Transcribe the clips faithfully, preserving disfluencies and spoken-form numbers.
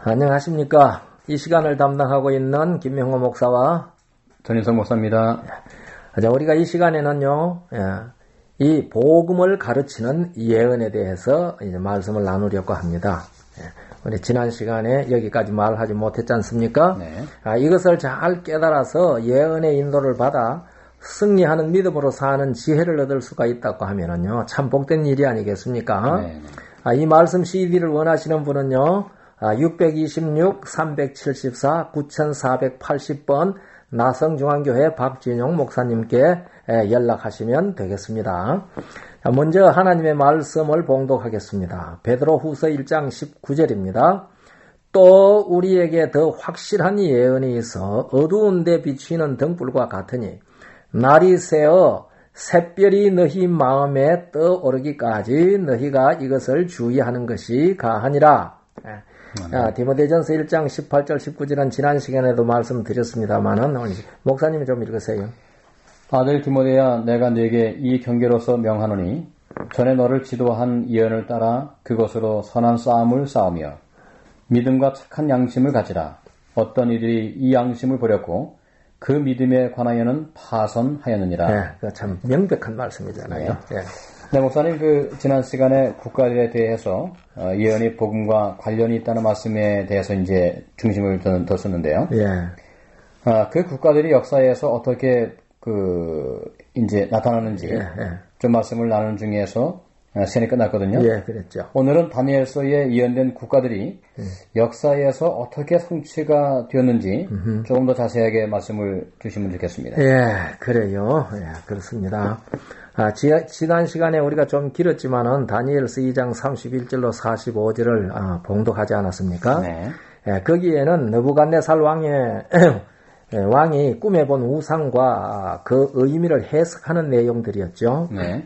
안녕하십니까. 이 시간을 담당하고 있는 김명호 목사와 전인성 목사입니다. 자, 우리가 이 시간에는요, 이 복음을 가르치는 예언에 대해서 이제 말씀을 나누려고 합니다. 우리 지난 시간에 여기까지 말하지 못했지 않습니까? 네. 아, 이것을 잘 깨달아서 예언의 인도를 받아 승리하는 믿음으로 사는 지혜를 얻을 수가 있다고 하면은요, 참 복된 일이 아니겠습니까? 네. 아, 이 말씀 씨디를 원하시는 분은요, 아, 육백이십육 삼백칠십사 구천사백팔십 번 나성중앙교회 박진용 목사님께 연락하시면 되겠습니다. 먼저 하나님의 말씀을 봉독하겠습니다. 베드로후서 일 장 십구 절입니다. 또 우리에게 더 확실한 예언이 있어 어두운 데 비추이는 등불과 같으니 날이 새어 샛별이 너희 마음에 떠오르기까지 너희가 이것을 주의하는 것이 가하니라. 아, 디모데전서 일 장 십팔 절 십구 절은 지난 시간에도 말씀드렸습니다만은 목사님이 좀 읽으세요. 아들 디모데야, 내가 네게 이 경계로서 명하노니 전에 너를 지도한 예언을 따라 그것으로 선한 싸움을 싸우며 믿음과 착한 양심을 가지라. 어떤 이들이 이 양심을 버렸고 그 믿음에 관하여는 파선하였느니라. 네, 그 참 명백한 말씀이잖아요. 네. 네. 네, 목사님, 그 지난 시간에 국가들에 대해서 어, 예언이 복음과 관련이 있다는 말씀에 대해서 이제 중심을 뒀었는데요. 예. 아, 그 국가들이 역사에서 어떻게 그 이제 나타나는지 예, 예. 좀 말씀을 나누는 중에서 시간이 끝났거든요. 예, 그랬죠. 오늘은 다니엘서에 예언된 국가들이 음. 역사에서 어떻게 성취가 되었는지 음흠. 조금 더 자세하게 말씀을 주시면 좋겠습니다. 예, 그래요. 예, 그렇습니다. 아, 지, 지난 시간에 우리가 좀 길었지만은 다니엘서 이 장 삼십일 절로 사십오 절을 아, 봉독하지 않았습니까? 네. 예, 거기에는 느부갓네살 왕의 예, 왕이 꿈에 본 우상과 그 의미를 해석하는 내용들이었죠. 네.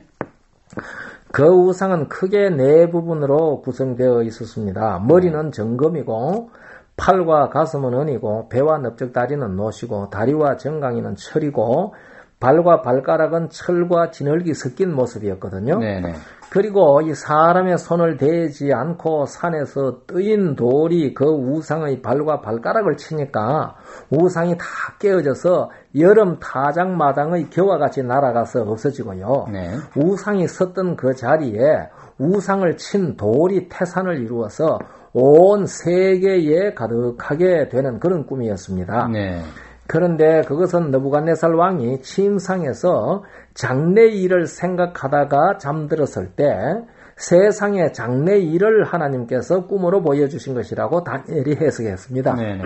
그 우상은 크게 네 부분으로 구성되어 있었습니다. 머리는 정금이고 팔과 가슴은 은이고 배와 넓적다리는 노시고 다리와 정강이는 철이고 발과 발가락은 철과 진흙이 섞인 모습이었거든요. 네네. 그리고 이 사람의 손을 대지 않고 산에서 뜨인 돌이 그 우상의 발과 발가락을 치니까 우상이 다 깨어져서 여름 타작마당의 겨와 같이 날아가서 없어지고요. 네. 우상이 섰던 그 자리에 우상을 친 돌이 태산을 이루어서 온 세계에 가득하게 되는 그런 꿈이었습니다. 네. 그런데 그것은 느부갓네살 왕이 침상에서 장래일을 생각하다가 잠들었을 때 세상의 장래일을 하나님께서 꿈으로 보여주신 것이라고 다니엘이 해석했습니다. 네네.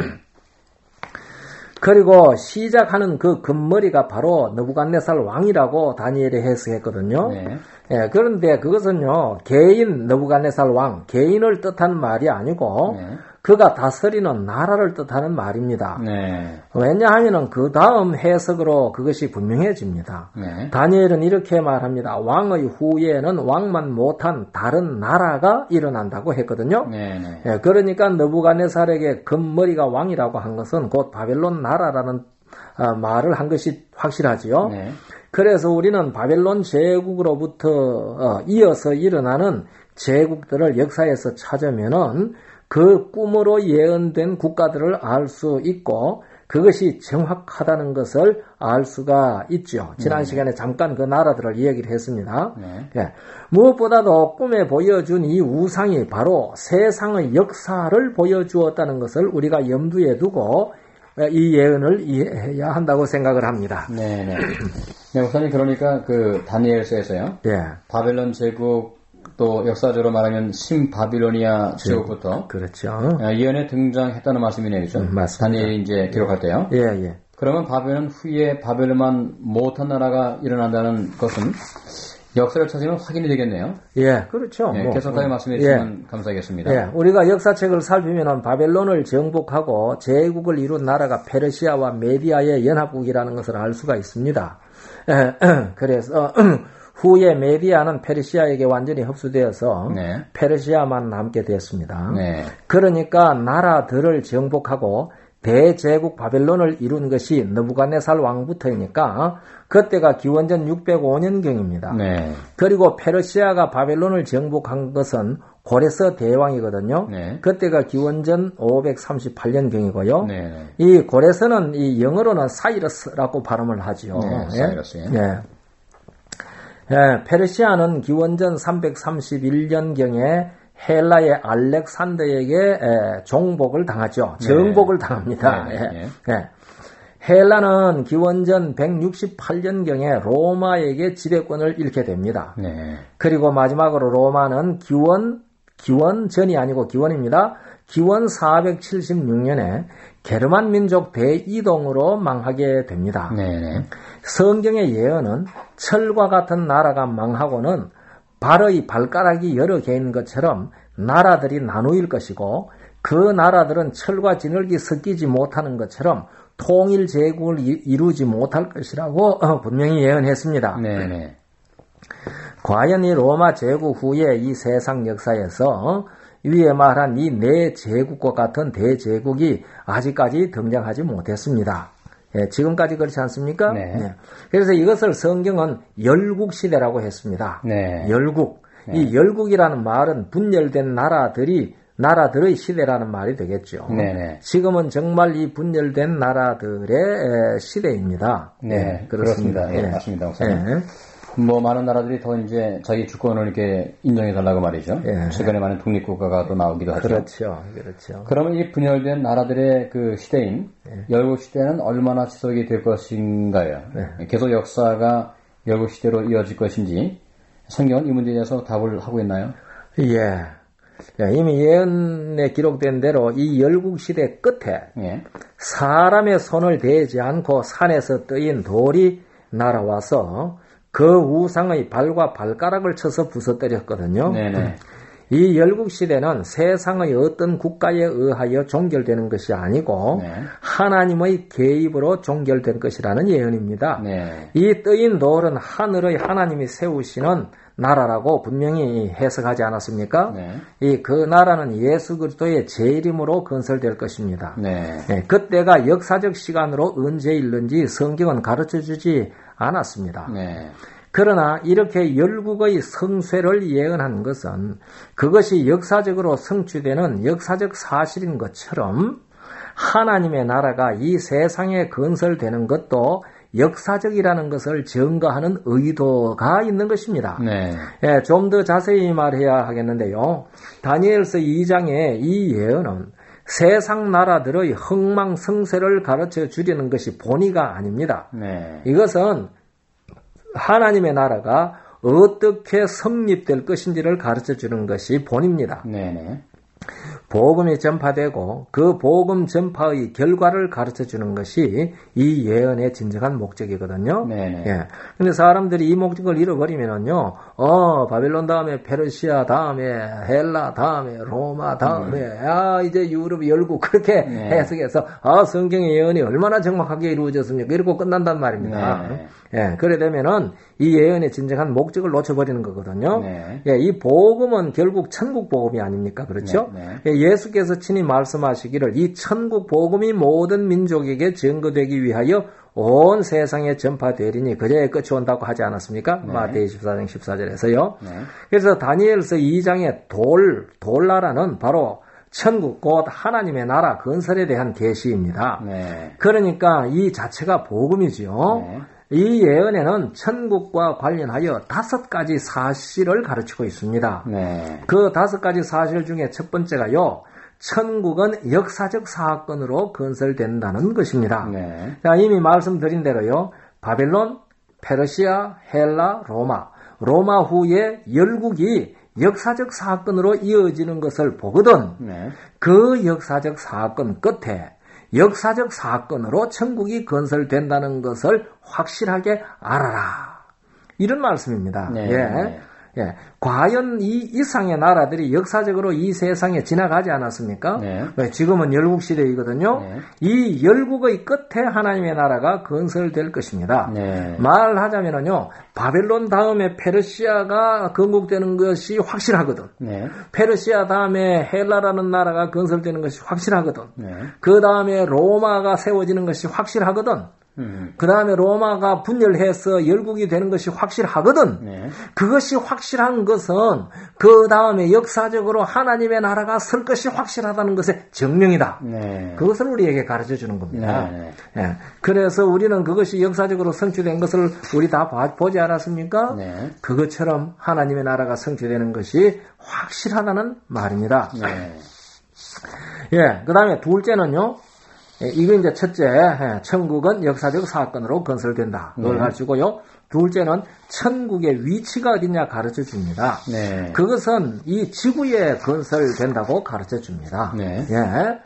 그리고 시작하는 그 금머리가 바로 느부갓네살 왕이라고 다니엘이 해석했거든요. 네. 예, 그런데 그것은요, 개인 느부갓네살 왕, 개인을 뜻하는 말이 아니고 네. 그가 다스리는 나라를 뜻하는 말입니다. 네. 왜냐하면 그 다음 해석으로 그것이 분명해집니다. 네. 다니엘은 이렇게 말합니다. 왕의 후예에는 왕만 못한 다른 나라가 일어난다고 했거든요. 네. 네. 예, 그러니까 느부갓네살에게 금머리가 왕이라고 한 것은 곧 바벨론 나라라는 어, 말을 한 것이 확실하지요. 네. 그래서 우리는 바벨론 제국으로부터 어, 이어서 일어나는 제국들을 역사에서 찾으면은 그 꿈으로 예언된 국가들을 알 수 있고 그것이 정확하다는 것을 알 수가 있죠. 지난 네. 시간에 잠깐 그 나라들을 이야기를 했습니다. 네. 예. 무엇보다도 꿈에 보여준 이 우상이 바로 세상의 역사를 보여주었다는 것을 우리가 염두에 두고 이 예언을 이해해야 한다고 생각을 합니다. 네, 네. 네, 목사님 그러니까 그 다니엘서에서요. 예. 바벨론 제국 또 역사적으로 말하면 신바빌로니아 제국부터 그렇죠. 예언에 등장했다는 말씀이네요, 그렇죠? 음, 맞습니다. 다니엘이 이제 기록할 때요. 예, 예. 그러면 바벨론 후에 바벨론만 못한 나라가 일어난다는 것은 역사를 찾으면 확인이 되겠네요. 예, 그렇죠. 예, 뭐, 계속하여 뭐, 말씀해 주시면 예. 감사하겠습니다. 예, 우리가 역사책을 살피면 바벨론을 정복하고 제국을 이룬 나라가 페르시아와 메디아의 연합국이라는 것을 알 수가 있습니다. 예, 그래서 후에 메디아는 페르시아에게 완전히 흡수되어서 네. 페르시아만 남게 됐습니다. 네. 그러니까 나라들을 정복하고 대제국 바벨론을 이룬 것이 느부갓네살 왕부터이니까 그때가 기원전 육백오 년경입니다. 네. 그리고 페르시아가 바벨론을 정복한 것은 고레스 대왕이거든요. 네. 그때가 기원전 오백삼십팔 년경이고요. 네. 이 고레스는 이 영어로는 사이러스라고 발음을 하죠. 네, 예? 사이러스. 예. 예. 예, 페르시아는 기원전 삼백삼십일 년경에 헬라의 알렉산더에게 에, 종복을 당하죠. 네. 정복을 당합니다. 네, 네, 예. 예. 헬라는 기원전 백육십팔 년경에 로마에게 지배권을 잃게 됩니다. 네. 그리고 마지막으로 로마는 기원, 기원 전이 아니고 기원입니다. 기원 사백칠십육 년에 게르만 민족 대이동으로 망하게 됩니다. 네. 성경의 예언은 철과 같은 나라가 망하고는 발의 발가락이 여러 개인 것처럼 나라들이 나누일 것이고 그 나라들은 철과 진흙이 섞이지 못하는 것처럼 통일 제국을 이루지 못할 것이라고 분명히 예언했습니다. 네네. 과연 이 로마 제국 후에 이 세상 역사에서 위에 말한 이 네 제국과 같은 대제국이 아직까지 등장하지 못했습니다. 예, 지금까지 그렇지 않습니까? 네. 네. 그래서 이것을 성경은 열국시대라고 했습니다. 네. 열국. 네. 이 열국이라는 말은 분열된 나라들이 나라들의 시대라는 말이 되겠죠. 네네. 지금은 정말 이 분열된 나라들의 시대입니다. 네, 네, 그렇습니다. 그렇습니다. 예, 네. 맞습니다, 목사님. 네. 뭐 많은 나라들이 더 이제 자기 주권을 이렇게 인정해 달라고 말이죠. 예. 최근에 많은 독립국가가 또 나오기도 하죠. 그렇죠, 그렇죠. 그러면 이 분열된 나라들의 그 시대인 예. 열국 시대는 얼마나 지속이 될 것인가요? 네. 계속 역사가 열국 시대로 이어질 것인지 성경은 이 문제에 대해서 답을 하고 있나요? 예. 예, 이미 예언에 기록된 대로 이 열국 시대 끝에 예. 사람의 손을 대지 않고 산에서 뜨인 돌이 날아와서 그 우상의 발과 발가락을 쳐서 부서뜨렸거든요. 네네. 이 열국 시대는 세상의 어떤 국가에 의하여 종결되는 것이 아니고 네. 하나님의 개입으로 종결된 것이라는 예언입니다. 네. 이 뜨인 돌은 하늘의 하나님이 세우시는 나라라고 분명히 해석하지 않았습니까? 네. 이 그 나라는 예수 그리스도의 재림으로 건설될 것입니다. 네. 네, 그때가 역사적 시간으로 언제일는지 성경은 가르쳐주지 않았습니다. 네. 그러나 이렇게 열국의 성쇠를 예언한 것은 그것이 역사적으로 성취되는 역사적 사실인 것처럼 하나님의 나라가 이 세상에 건설되는 것도 역사적이라는 것을 증거하는 의도가 있는 것입니다. 네. 예, 좀 더 자세히 말해야 하겠는데요. 다니엘서 이 장의 이 예언은 세상 나라들의 흥망성쇠를 가르쳐 주려는 것이 본의가 아닙니다. 네. 이것은 하나님의 나라가 어떻게 성립될 것인지를 가르쳐 주는 것이 본입니다. 네네. 복음이 전파되고 그 복음 전파의 결과를 가르쳐 주는 것이 이 예언의 진정한 목적이거든요. 네네. 예. 근데 사람들이 이 목적을 잃어버리면은요, 어, 바빌론 다음에 페르시아 다음에 헬라 다음에 로마 다음에, 음. 아, 이제 유럽 열국 그렇게 네. 해석해서, 아, 성경의 예언이 얼마나 정확하게 이루어졌습니까? 이러고 끝난단 말입니다. 네. 예. 그래 되면은 이 예언의 진정한 목적을 놓쳐버리는 거거든요. 네. 예. 이 복음은 결국 천국 복음이 아닙니까? 그렇죠? 네. 네. 예. 예수께서 친히 말씀하시기를 이 천국 복음이 모든 민족에게 증거되기 위하여 온 세상에 전파되리니 그제야 끝이 온다고 하지 않았습니까? 네. 마태복음 십사 장 십사 절에서요. 네. 그래서 다니엘서 이 장의 돌, 돌나라는 바로 천국 곧 하나님의 나라 건설에 대한 계시입니다. 네. 그러니까 이 자체가 복음이지요. 네. 이 예언에는 천국과 관련하여 다섯 가지 사실을 가르치고 있습니다. 네. 그 다섯 가지 사실 중에 첫 번째가요. 천국은 역사적 사건으로 건설된다는 것입니다. 네. 자, 이미 말씀드린 대로요. 바벨론, 페르시아, 헬라, 로마. 로마 후에 열국이 역사적 사건으로 이어지는 것을 보거든. 네. 그 역사적 사건 끝에 역사적 사건으로 천국이 건설된다는 것을 확실하게 알아라. 이런 말씀입니다. 네. 예. 예. 과연 이 이상의 나라들이 역사적으로 이 세상에 지나가지 않았습니까? 네. 왜? 지금은 열국 시대이거든요. 네. 이 열국의 끝에 하나님의 나라가 건설될 것입니다. 네. 말하자면요, 바벨론 다음에 페르시아가 건국되는 것이 확실하거든. 네. 페르시아 다음에 헬라라는 나라가 건설되는 것이 확실하거든. 네. 그 다음에 로마가 세워지는 것이 확실하거든. 음. 그 다음에 로마가 분열해서 열국이 되는 것이 확실하거든. 네. 그것이 확실한 것은 그 다음에 역사적으로 하나님의 나라가 설 것이 확실하다는 것의 증명이다. 네. 그것을 우리에게 가르쳐 주는 겁니다. 네. 예. 그래서 우리는 그것이 역사적으로 성취된 것을 우리 다 보지 않았습니까? 네. 그것처럼 하나님의 나라가 성취되는 것이 확실하다는 말입니다. 네. 예. 그 다음에 둘째는요. 이거 이제 첫째, 천국은 역사적 사건으로 건설된다. 그걸 네. 가르치고요. 둘째는 천국의 위치가 어디냐 가르쳐 줍니다. 네. 그것은 이 지구에 건설된다고 가르쳐 줍니다. 네. 예.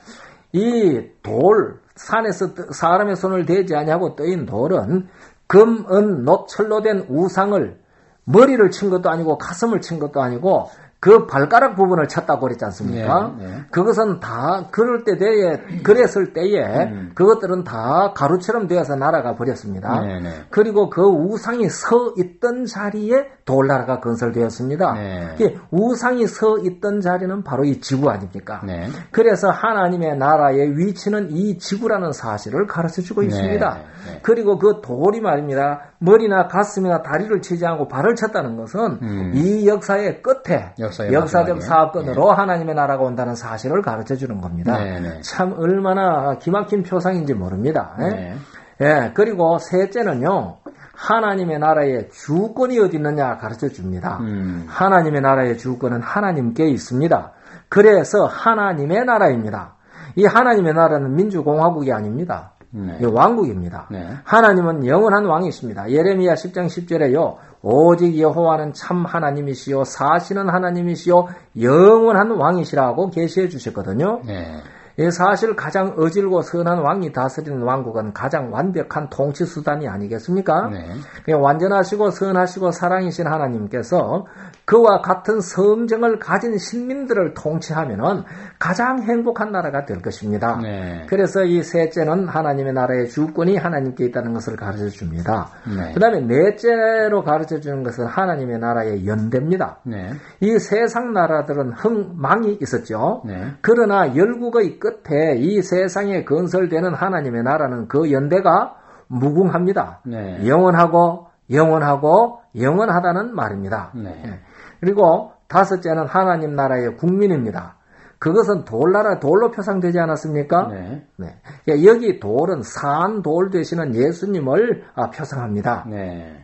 이 돌, 산에서 사람의 손을 대지 아니하고 떠인 돌은 금, 은, 놋, 철로 된 우상을 머리를 친 것도 아니고 가슴을 친 것도 아니고 그 발가락 부분을 쳤다고 그랬지 않습니까? 네, 네. 그것은 다 그럴 때 때에 그랬을 때에 음. 그것들은 다 가루처럼 되어서 날아가 버렸습니다. 네, 네. 그리고 그 우상이 서 있던 자리에 돌나라가 건설되었습니다. 네. 이 우상이 서 있던 자리는 바로 이 지구 아닙니까? 네. 그래서 하나님의 나라의 위치는 이 지구라는 사실을 가르쳐주고 네, 있습니다. 네. 그리고 그 돌이 말입니다. 머리나 가슴이나 다리를 치지 않고 발을 쳤다는 것은 음. 이 역사의 끝에 역사의 역사적 마지막에. 사건으로 하나님의 나라가 온다는 사실을 가르쳐주는 겁니다. 네, 네. 참 얼마나 기막힌 표상인지 모릅니다. 예? 네. 예, 그리고 셋째는요. 하나님의 나라의 주권이 어디 있느냐 가르쳐 줍니다. 음. 하나님의 나라의 주권은 하나님께 있습니다. 그래서 하나님의 나라입니다. 이 하나님의 나라는 민주공화국이 아닙니다. 네. 이 왕국입니다. 네. 하나님은 영원한 왕이십니다. 예레미야 십 장 십 절에요. 오직 여호와는 참 하나님이시요 사시는 하나님이시요 영원한 왕이시라고 계시해 주셨거든요. 네. 예, 사실 가장 어질고 선한 왕이 다스리는 왕국은 가장 완벽한 통치 수단이 아니겠습니까? 네. 그냥 완전하시고 선하시고 사랑이신 하나님께서 그와 같은 성정을 가진 신민들을 통치하면은 가장 행복한 나라가 될 것입니다. 네. 그래서 이 셋째는 하나님의 나라의 주권이 하나님께 있다는 것을 가르쳐 줍니다. 네. 그 다음에 넷째로 가르쳐 주는 것은 하나님의 나라의 연대입니다. 네. 이 세상 나라들은 흥망이 있었죠. 네. 그러나 열국의 끝에 이 세상에 건설되는 하나님의 나라는 그 연대가 무궁합니다. 네. 영원하고 영원하고 영원하다는 말입니다. 네. 예. 그리고 다섯째는 하나님 나라의 국민입니다. 그것은 돌나라 돌로 표상되지 않았습니까? 네. 네. 예, 여기 돌은 산 돌 되시는 예수님을 아, 표상합니다. 네.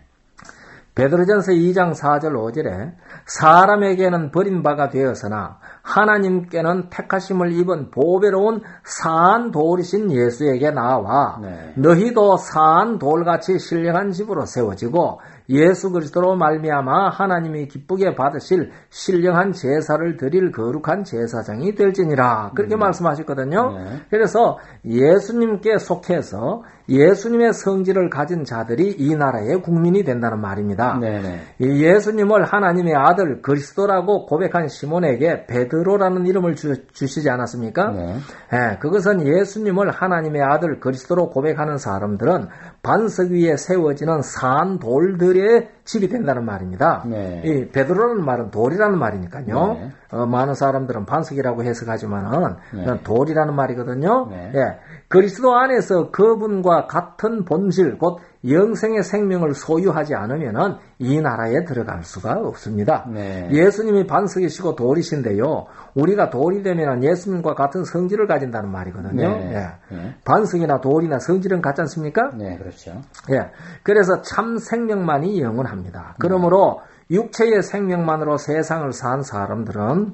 베드로전서 이 장 사 절 오 절에 사람에게는 버림바가 되었으나 하나님께는 택하심을 입은 보배로운 산 돌이신 예수에게 나와 네. 너희도 산 돌같이 신령한 집으로 세워지고 예수 그리스도로 말미암아 하나님이 기쁘게 받으실 신령한 제사를 드릴 거룩한 제사장이 될지니라 그렇게 음. 말씀하셨거든요. 네. 그래서 예수님께 속해서 예수님의 성질을 가진 자들이 이 나라의 국민이 된다는 말입니다. 네네. 이 예수님을 하나님의 아들 그리스도라고 고백한 시몬에게 베드로라는 이름을 주, 주시지 않았습니까? 네. 예, 그것은 예수님을 하나님의 아들 그리스도로 고백하는 사람들은 반석 위에 세워지는 산 돌들의 집이 된다는 말입니다. 네. 이 베드로라는 말은 돌이라는 말이니까요. 네. 어, 많은 사람들은 반석이라고 해석하지만은 네. 돌이라는 말이거든요. 네. 예, 그리스도 안에서 그분과 같은 본질, 곧 영생의 생명을 소유하지 않으면은 이 나라에 들어갈 수가 없습니다. 네. 예수님이 반석이시고 돌이신데요. 우리가 돌이 되면 예수님과 같은 성질을 가진다는 말이거든요. 네. 예. 네. 반석이나 돌이나 성질은 같지 않습니까? 네, 그렇죠. 예. 그래서 참 생명만이 영원합니다. 그러므로 육체의 생명만으로 세상을 산 사람들은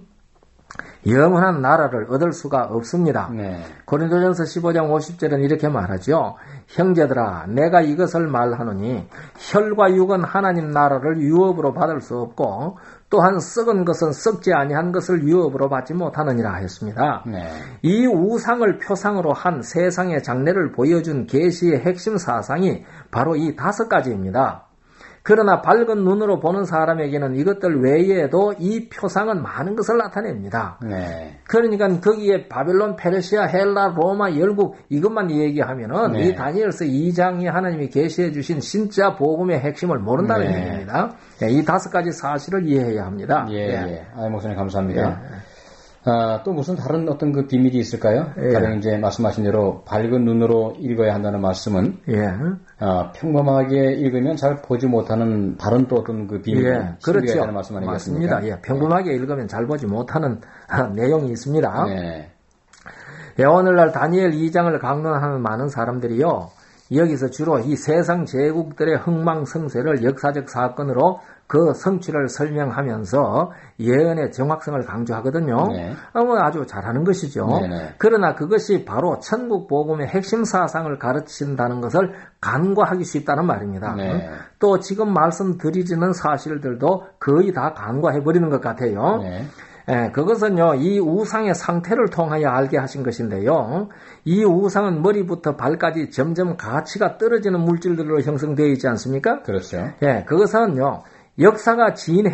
영원한 나라를 얻을 수가 없습니다. 네. 고린도전서 십오 장 오십 절은 이렇게 말하죠. 형제들아 내가 이것을 말하노니 혈과 육은 하나님 나라를 유업으로 받을 수 없고 또한 썩은 것은 썩지 아니한 것을 유업으로 받지 못하느니라 하였습니다. 네. 이 우상을 표상으로 한 세상의 장래를 보여준 계시의 핵심 사상이 바로 이 다섯 가지입니다. 그러나 밝은 눈으로 보는 사람에게는 이것들 외에도 이 표상은 많은 것을 나타냅니다. 네. 그러니까 거기에 바벨론, 페르시아, 헬라, 로마, 열국 이것만 얘기하면은 네. 이 다니엘서 이 장이 하나님이 계시해 주신 진짜 복음의 핵심을 모른다는 네. 얘기입니다. 이 다섯 가지 사실을 이해해야 합니다. 예, 예. 아, 목사님 감사합니다. 예. 아, 또 무슨 다른 어떤 그 비밀이 있을까요? 예. 다른 이제 말씀하신 대로 밝은 눈으로 읽어야 한다는 말씀은 예. 아, 평범하게 읽으면 잘 보지 못하는 다른 또 어떤 그 비밀이 예. 그렇죠. 하는 말씀 아니겠습니까? 맞습니다. 예. 평범하게 예. 읽으면 잘 보지 못하는 내용이 있습니다. 네. 예, 오늘날 다니엘 이 장을 강론하는 많은 사람들이요. 여기서 주로 이 세상 제국들의 흥망성쇠를 역사적 사건으로 그 성취를 설명하면서 예언의 정확성을 강조하거든요. 네. 어, 아주 잘하는 것이죠. 네네. 그러나 그것이 바로 천국 복음의 핵심 사상을 가르친다는 것을 간과하기 쉽다는 말입니다. 네. 또 지금 말씀드리지는 사실들도 거의 다 간과해버리는 것 같아요. 네. 예, 그것은요, 이 우상의 상태를 통하여 알게 하신 것인데요. 이 우상은 머리부터 발까지 점점 가치가 떨어지는 물질들로 형성되어 있지 않습니까? 그렇죠. 예, 그것은요, 역사가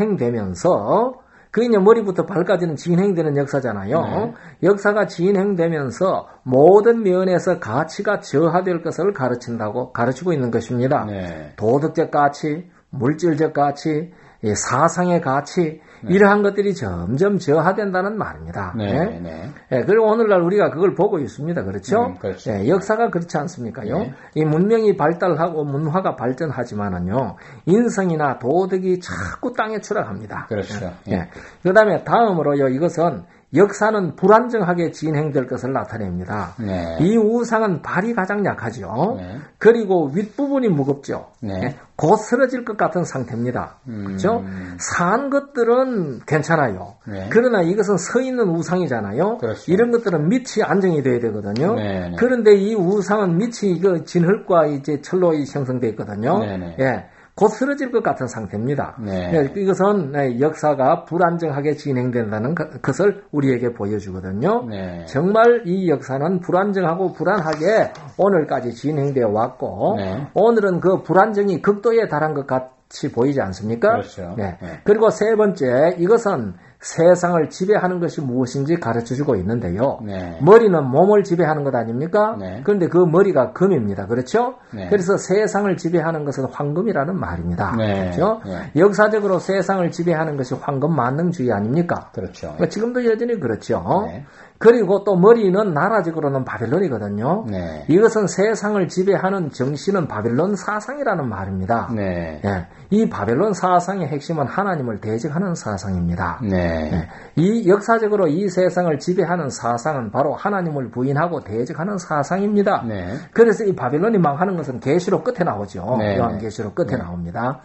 진행되면서, 그 이제 머리부터 발까지는 진행되는 역사잖아요. 네. 역사가 진행되면서 모든 면에서 가치가 저하될 것을 가르친다고 가르치고 있는 것입니다. 네. 도덕적 가치, 물질적 가치, 이 사상의 가치, 네. 이러한 것들이 점점 저하된다는 말입니다. 네, 네? 네. 네, 그리고 오늘날 우리가 그걸 보고 있습니다. 그렇죠? 음, 그렇죠. 네, 역사가 그렇지 않습니까요? 네. 이 문명이 발달하고 문화가 발전하지만은요, 인성이나 도덕이 자꾸 땅에 추락합니다. 그렇죠. 네. 네. 그 다음에 다음으로요, 이것은 역사는 불안정하게 진행될 것을 나타냅니다. 네. 이 우상은 발이 가장 약하죠. 네. 그리고 윗부분이 무겁죠. 네. 네. 곧 쓰러질 것 같은 상태입니다. 음. 그렇죠? 산 것들은 괜찮아요. 네. 그러나 이것은 서 있는 우상이잖아요. 그렇죠. 이런 것들은 밑이 안정이 돼야 되거든요. 네, 네. 그런데 이 우상은 밑이 이거 진흙과 이제 철로 형성되어 있거든요. 네, 네. 예. 곧 쓰러질 것 같은 상태입니다. 네. 예, 이것은 역사가 불안정하게 진행된다는 것을 우리에게 보여주거든요. 네. 정말 이 역사는 불안정하고 불안하게 오늘까지 진행되어 왔고, 네. 오늘은 그 불안정이 극도에 달한 것 같이 보이지 않습니까? 그렇죠. 네. 네. 그리고 세 번째, 이것은 세상을 지배하는 것이 무엇인지 가르쳐주고 있는데요. 네. 머리는 몸을 지배하는 것 아닙니까? 네. 그런데 그 머리가 금입니다. 그렇죠? 네. 그래서 세상을 지배하는 것은 황금이라는 말입니다. 네. 그렇죠? 네. 역사적으로 세상을 지배하는 것이 황금 만능주의 아닙니까? 그렇죠. 그러니까 지금도 여전히 그렇죠. 네. 그리고 또 머리는 나라적으로는 바벨론이거든요. 네. 이것은 세상을 지배하는 정신은 바벨론 사상이라는 말입니다. 네. 예, 이 바벨론 사상의 핵심은 하나님을 대적하는 사상입니다. 네. 예, 이 역사적으로 이 세상을 지배하는 사상은 바로 하나님을 부인하고 대적하는 사상입니다. 네. 그래서 이 바벨론이 망하는 것은 계시록 끝에 나오죠. 네. 요한계시록 끝에 네. 나옵니다.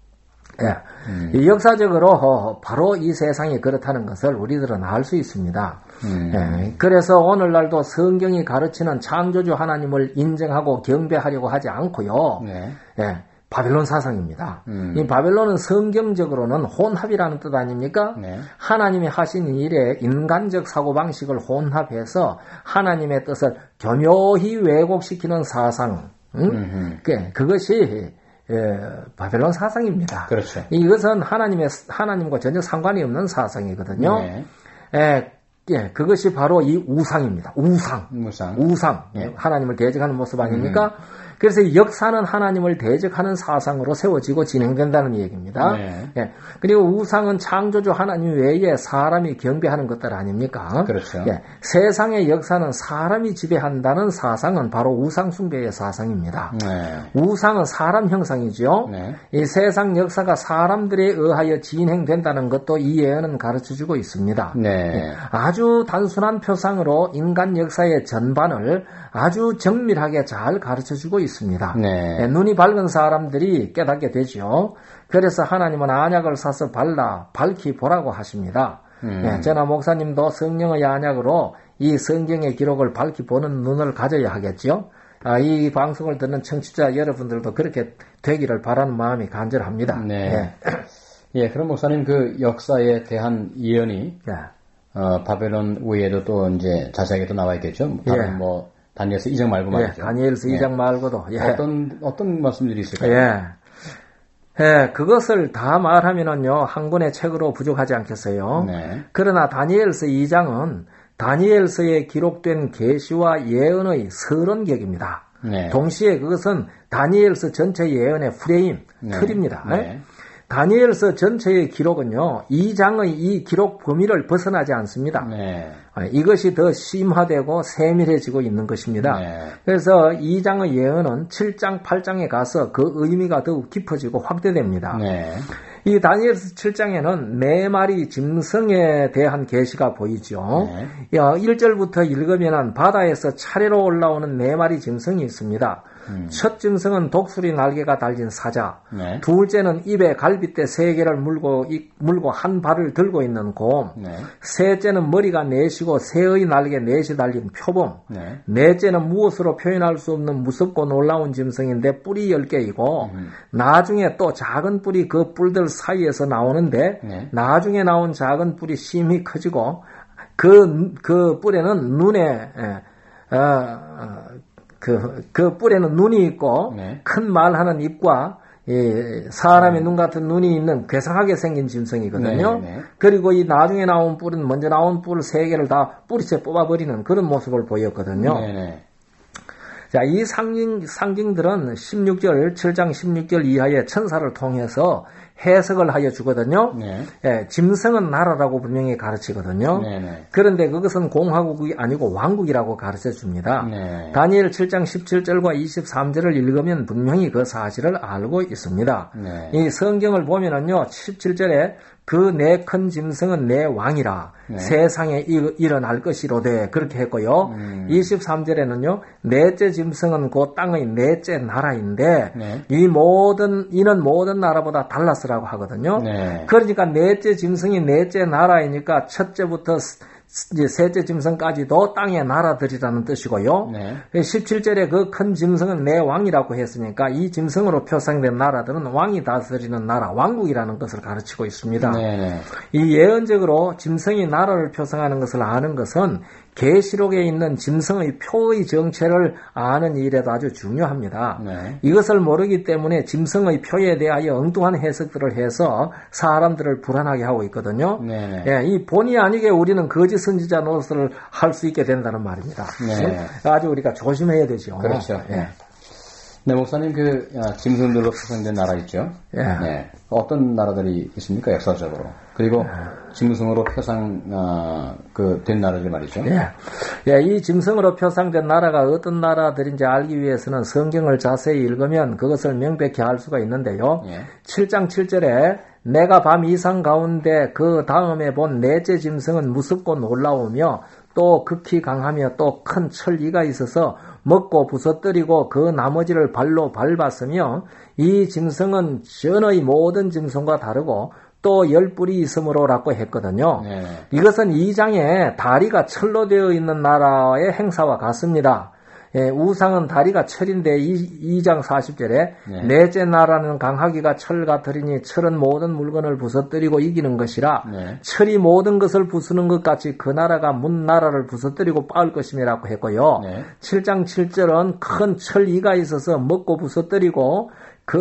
예. 음. 이 역사적으로 바로 이 세상이 그렇다는 것을 우리들은 알 수 있습니다. 음. 예. 그래서 오늘날도 성경이 가르치는 창조주 하나님을 인정하고 경배하려고 하지 않고요. 네. 예. 바벨론 사상입니다. 음. 이 바벨론은 성경적으로는 혼합이라는 뜻 아닙니까? 네. 하나님이 하신 일에 인간적 사고방식을 혼합해서 하나님의 뜻을 교묘히 왜곡시키는 사상. 응? 그, 그것이 예, 바벨론 사상입니다. 그렇죠. 이것은 하나님의, 하나님과 전혀 상관이 없는 사상이거든요. 네. 예, 예, 그것이 바로 이 우상입니다. 우상. 우상. 우상. 네. 하나님을 대적하는 모습 아닙니까? 음. 그래서 역사는 하나님을 대적하는 사상으로 세워지고 진행된다는 얘기입니다. 네. 예. 그리고 우상은 창조주 하나님 외에 사람이 경배하는 것들 아닙니까? 그렇죠. 예. 세상의 역사는 사람이 지배한다는 사상은 바로 우상 숭배의 사상입니다. 네. 우상은 사람 형상이죠. 네. 이 세상 역사가 사람들에 의하여 진행된다는 것도 이 예언은 가르쳐주고 있습니다. 네. 예. 아주 단순한 표상으로 인간 역사의 전반을 아주 정밀하게 잘 가르쳐주고 있습니다. 네. 예, 눈이 밝은 사람들이 깨닫게 되죠. 그래서 하나님은 안약을 사서 발라 밝히 보라고 하십니다. 음. 예, 저나 목사님도 성령의 안약으로 이 성경의 기록을 밝히 보는 눈을 가져야 하겠죠. 아, 이 방송을 듣는 청취자 여러분들도 그렇게 되기를 바라는 마음이 간절합니다. 네. 예. 예, 그럼 목사님 그 역사에 대한 예언이 예. 어, 바벨론 외에도 또 이제 자세하게 또 나와 있겠죠. 다른 예. 뭐 다니엘서 이 장 말고 예, 말이죠. 다니엘서 이 장 예. 말고도 예. 어떤 어떤 말씀들이 있을까요? 예. 예, 그것을 다 말하면은요, 한 권의 책으로 부족하지 않겠어요? 네. 그러나 다니엘서 이 장은 다니엘서에 기록된 계시와 예언의 서론격입니다. 네. 동시에 그것은 다니엘서 전체 예언의 프레임, 네. 틀입니다. 네. 다니엘서 전체의 기록은요, 이 장의 이 기록 범위를 벗어나지 않습니다. 네. 이것이 더 심화되고 세밀해지고 있는 것입니다. 네. 그래서 이 장의 예언은 칠 장, 팔 장에 가서 그 의미가 더욱 깊어지고 확대됩니다. 네. 이 다니엘서 칠 장에는 네 마리 짐승에 대한 계시가 보이죠. 네. 일 절부터 읽으면 바다에서 차례로 올라오는 네 마리 짐승이 있습니다. 음. 첫 짐승은 독수리 날개가 달린 사자, 네. 둘째는 입에 갈빗대 세 개를 물고, 물고 한 발을 들고 있는 곰, 네. 셋째는 머리가 넷이고 새의 날개 넷이 달린 표범, 네. 넷째는 무엇으로 표현할 수 없는 무섭고 놀라운 짐승인데 뿔이 열 개이고 음. 나중에 또 작은 뿔이 그 뿔들 사이에서 나오는데 네. 나중에 나온 작은 뿔이 심히 커지고 그, 그 뿔에는 눈에 에, 어, 그, 그 뿔에는 눈이 있고, 네. 큰 말하는 입과, 예, 사람의 네. 눈 같은 눈이 있는 괴상하게 생긴 짐승이거든요. 네, 네. 그리고 이 나중에 나온 뿔은 먼저 나온 뿔 세 개를 다 뿌리째 뽑아버리는 그런 모습을 보였거든요. 네, 네. 자, 이 상징, 상징들은 십육 절, 칠 장 십육 절 이하의 천사를 통해서 해석을 하여 주거든요. 네. 예, 짐승은 나라라고 분명히 가르치거든요. 네, 네. 그런데 그것은 공화국이 아니고 왕국이라고 가르쳐 줍니다. 네. 다니엘 칠 장 십칠 절과 이십삼 절을 읽으면 분명히 그 사실을 알고 있습니다. 네. 이 성경을 보면은요, 십칠 절에 그 네 큰 짐승은 내 왕이라 네. 세상에 일어날 것이로되 그렇게 했고요. 음. 이십삼 절에는요. 넷째 짐승은 그 땅의 넷째 나라인데 네. 이 모든 이는 모든 나라보다 달라스라고 하거든요. 네. 그러니까 넷째 짐승이 넷째 나라이니까 첫째부터 이제 셋째 짐승까지도 땅의 나라들이라는 뜻이고요. 네. 십칠 절에 그 큰 짐승은 내 왕이라고 했으니까 이 짐승으로 표상된 나라들은 왕이 다스리는 나라, 왕국이라는 것을 가르치고 있습니다. 네. 이 예언적으로 짐승이 나라를 표상하는 것을 아는 것은 계시록에 있는 짐승의 표의 정체를 아는 일에도 아주 중요합니다. 네. 이것을 모르기 때문에 짐승의 표에 대하여 엉뚱한 해석들을 해서 사람들을 불안하게 하고 있거든요. 네. 예, 이 본의 아니게 우리는 거짓 선지자 노릇을 할 수 있게 된다는 말입니다. 네. 아주 우리가 조심해야 되죠. 그렇죠. 예. 네, 목사님, 그, 짐승들로 표상된 나라 있죠? 예. 네. 어떤 나라들이 있습니까, 역사적으로? 그리고 짐승으로 표상, 어, 그, 된 나라들 말이죠? 예. 예, 이 짐승으로 표상된 나라가 어떤 나라들인지 알기 위해서는 성경을 자세히 읽으면 그것을 명백히 알 수가 있는데요. 예. 칠 장 칠 절에 내가 밤 이상 가운데 그 다음에 본 넷째 짐승은 무섭고 놀라우며 또 극히 강하며 또 큰 철이가 있어서 먹고 부서뜨리고 그 나머지를 발로 밟았으며 이 짐승은 전의 모든 짐승과 다르고 또 열 뿔이 있으므로라고 했거든요. 네. 이것은 이 장에 다리가 철로 되어 있는 나라의 행사와 같습니다. 예, 우상은 다리가 철인데 이 장 사십 절에 네. 넷째 나라는 강하기가 철 같으리니 철은 모든 물건을 부서뜨리고 이기는 것이라 네. 철이 모든 것을 부수는 것 같이 그 나라가 문 나라를 부서뜨리고 빻을 것임이라고 했고요. 네. 칠 장 칠 절은 큰 철이가 있어서 먹고 부서뜨리고 그,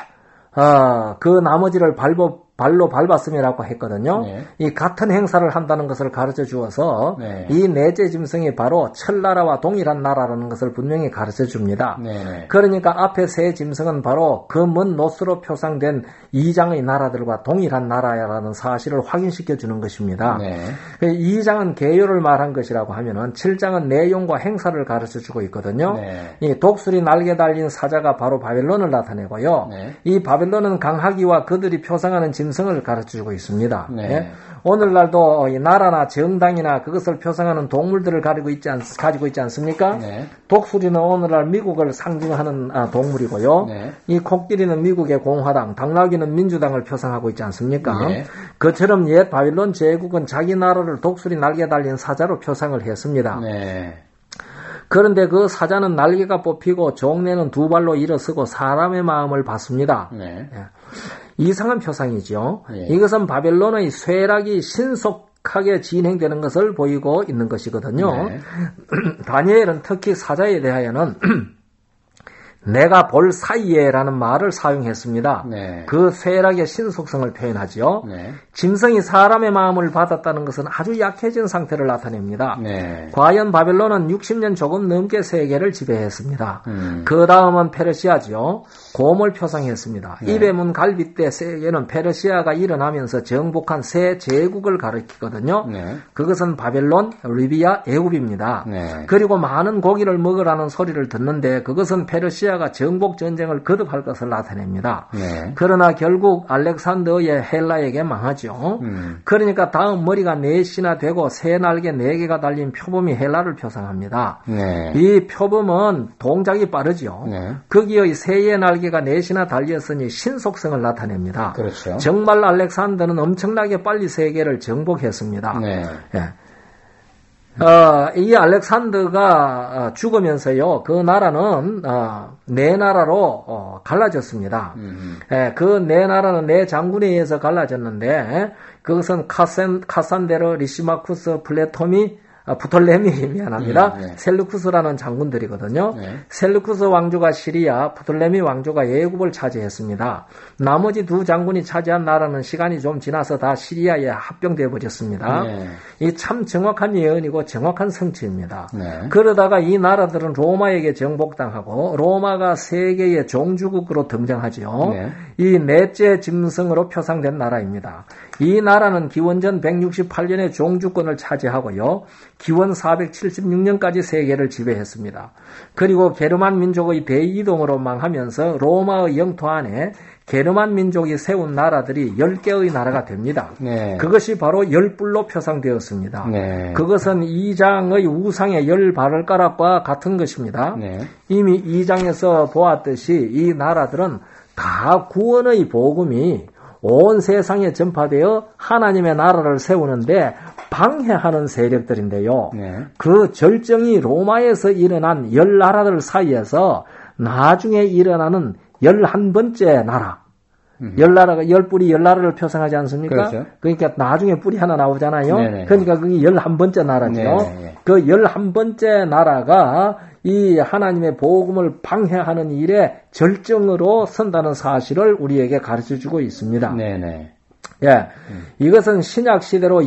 어, 그 나머지를 밟아 발로 밟았음이라고 했거든요. 네. 이 같은 행사를 한다는 것을 가르쳐 주어서 네. 이 넷째 짐승이 바로 철나라와 동일한 나라라는 것을 분명히 가르쳐 줍니다. 네. 그러니까 앞에 세 짐승은 바로 그 먼 노스로 표상된 이 장의 나라들과 동일한 나라라는 사실을 확인시켜 주는 것입니다. 네. 이 장은 개요를 말한 것이라고 하면은 칠 장은 내용과 행사를 가르쳐 주고 있거든요. 네. 이 독수리 날개 달린 사자가 바로 바벨론을 나타내고요. 네. 이 바벨론은 강하기와 그들이 표상하는 짐 짐승을 가르쳐주고 있습니다. 네. 예? 오늘날도 이 나라나 정당이나 그것을 표상하는 동물들을 가지고 있지, 않, 가지고 있지 않습니까? 네. 독수리는 오늘날 미국을 상징하는 아, 동물이고요. 네. 이 코끼리는 미국의 공화당, 당나귀는 민주당을 표상하고 있지 않습니까? 네. 그처럼 옛 바빌론 제국은 자기 나라를 독수리 날개 달린 사자로 표상을 했습니다. 네. 그런데 그 사자는 날개가 뽑히고 종래는 두 발로 일어서고 사람의 마음을 받습니다. 네. 예. 이상한 표상이죠. 예. 이것은 바벨론의 쇠락이 신속하게 진행되는 것을 보이고 있는 것이거든요. 네. 다니엘은 특히 사자에 대하여는 내가 볼 사이에라는 말을 사용했습니다. 네. 그 쇠락의 신속성을 표현하지요. 네. 짐승이 사람의 마음을 받았다는 것은 아주 약해진 상태를 나타냅니다. 네. 과연 바벨론은 육십 년 조금 넘게 세계를 지배했습니다. 음. 그 다음은 페르시아지요. 곰을 표상했습니다. 네. 입에 문 갈빗 때 세계는 페르시아가 일어나면서 정복한 새 제국을 가리키거든요. 네. 그것은 바벨론, 리비아, 애굽입니다. 네. 그리고 많은 고기를 먹으라는 소리를 듣는데 그것은 페르시아가 정복 전쟁을 거듭할 것을 나타냅니다. 네. 그러나 결국 알렉산더의 헬라에게 망하죠. 음. 그러니까 다음 머리가 넷이나 되고 새 날개 네 개가 달린 표범이 헬라를 표상합니다. 네. 이 표범은 동작이 빠르죠. 네. 거기의 새의 날개가 넷이나 달렸으니 신속성을 나타냅니다. 그렇죠. 정말 알렉산더는 엄청나게 빨리 세계를 정복했습니다. 네. 예. 어, 이 알렉산더가 죽으면서요, 그 나라는, 어, 네 나라로, 어, 갈라졌습니다. 음. 예, 그 네 나라는 네 장군에 의해서 갈라졌는데, 그것은 카센, 카산데르, 리시마쿠스, 플레토미, 아, 부톨레미, 미안합니다. 네, 네. 셀루쿠스라는 장군들이거든요. 네. 셀루쿠스 왕조가 시리아, 부톨레미 왕조가 애굽을 차지했습니다. 나머지 두 장군이 차지한 나라는 시간이 좀 지나서 다 시리아에 합병되어 버렸습니다. 네. 이 참 정확한 예언이고 정확한 성취입니다. 네. 그러다가 이 나라들은 로마에게 정복당하고 로마가 세계의 종주국으로 등장하죠. 네. 이 넷째 짐승으로 표상된 나라입니다. 이 나라는 기원전 백육십팔 년에 종주권을 차지하고요. 기원 사백칠십육 년까지 세계를 지배했습니다. 그리고 게르만 민족의 대이동으로 망하면서 로마의 영토 안에 게르만 민족이 세운 나라들이 열 개의 나라가 됩니다. 네. 그것이 바로 열불로 표상되었습니다. 네. 그것은 이 장의 우상의 열 발가락과 같은 것입니다. 네. 이미 이 장에서 보았듯이 이 나라들은 다 구원의 복음이 온 세상에 전파되어 하나님의 나라를 세우는데 방해하는 세력들인데요. 네. 그 절정이 로마에서 일어난 열 나라들 사이에서 나중에 일어나는 열한 번째 나라. 음. 열 나라가 열 뿌리 열 나라를 표상하지 않습니까? 그렇죠. 그러니까 나중에 뿌리 하나 나오잖아요. 네네. 그러니까 그게 열한 번째 나라죠. 네네. 그 열한 번째 나라가 이 하나님의 복음을 방해하는 일에 절정으로 선다는 사실을 우리에게 가르쳐주고 있습니다. 네네. 예, 음. 이것은 신약 시대로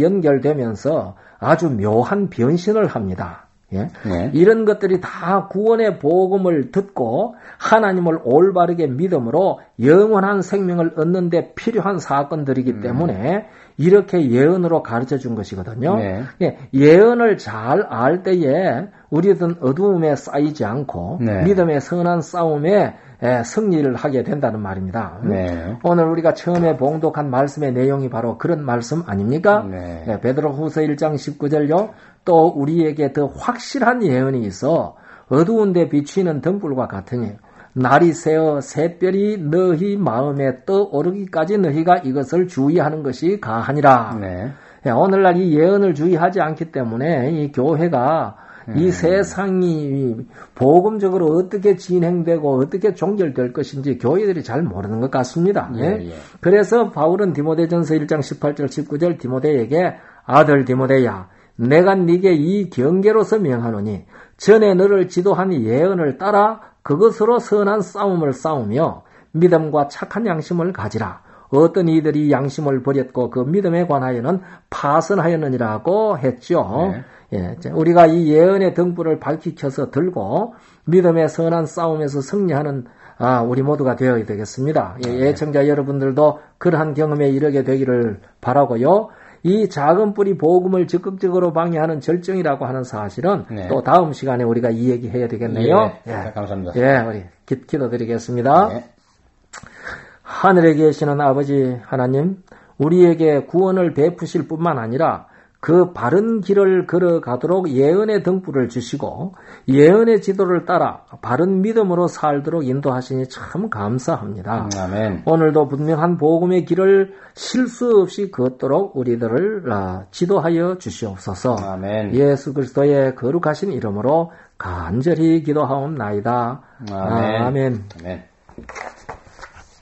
연결되면서 아주 묘한 변신을 합니다. 예? 네. 이런 것들이 다 구원의 복음을 듣고 하나님을 올바르게 믿음으로 영원한 생명을 얻는 데 필요한 사건들이기 때문에 음. 이렇게 예언으로 가르쳐 준 것이거든요. 네. 예, 예언을 잘 알 때에 우리는 어두움에 쌓이지 않고 네. 믿음의 선한 싸움에 예, 승리를 하게 된다는 말입니다. 네. 오늘 우리가 처음에 봉독한 말씀의 내용이 바로 그런 말씀 아닙니까? 네. 예, 베드로후서 일 장 십구 절요. 또 우리에게 더 확실한 예언이 있어 어두운 데 비추이는 등불과 같으니 날이 새어 샛별이 너희 마음에 떠오르기까지 너희가 이것을 주의하는 것이 가하니라. 네. 예, 오늘날 이 예언을 주의하지 않기 때문에 이 교회가 음. 이 세상이 복음적으로 어떻게 진행되고 어떻게 종결될 것인지 교회들이 잘 모르는 것 같습니다. 예, 예? 예. 그래서 바울은 디모데전서 일 장 십팔 절 십구 절 디모데에게 아들 디모데야 내가 네게 이 경계로서 명하노니 전에 너를 지도한 예언을 따라 그것으로 선한 싸움을 싸우며 믿음과 착한 양심을 가지라. 어떤 이들이 양심을 버렸고 그 믿음에 관하여는 파선하였느니라고 했죠. 네. 예, 우리가 이 예언의 등불을 밝히 켜서 들고 믿음의 선한 싸움에서 승리하는 아, 우리 모두가 되어야 되겠습니다. 예, 예청자 여러분들도 그러한 경험에 이르게 되기를 바라고요. 이 작은 뿌리 복음을 적극적으로 방해하는 절정이라고 하는 사실은 네. 또 다음 시간에 우리가 이 얘기 해야 되겠네요. 예, 예. 감사합니다. 예, 우리 기, 기도드리겠습니다. 네. 하늘에 계시는 아버지 하나님, 우리에게 구원을 베푸실 뿐만 아니라 그 바른 길을 걸어가도록 예언의 등불을 주시고 예언의 지도를 따라 바른 믿음으로 살도록 인도하시니 참 감사합니다. 아멘. 오늘도 분명한 복음의 길을 실수 없이 걷도록 우리들을 지도하여 주시옵소서. 아멘. 예수 그리스도의 거룩하신 이름으로 간절히 기도하옵나이다. 아멘. 아멘. 아멘.